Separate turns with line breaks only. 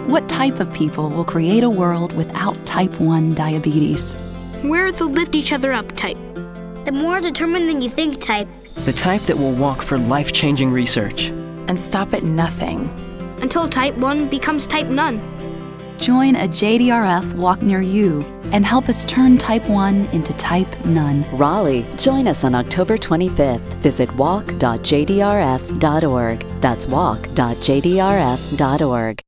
What type of people will create a world without type 1 diabetes?
We're the lift each other up type.
The more determined than you think type.
The type that will walk for life-changing research.
And stop at nothing.
Until type 1 becomes type none.
Join a JDRF walk near you and help us turn type 1 into type none.
Raleigh, join us on October 25th. Visit walk.jdrf.org. That's walk.jdrf.org.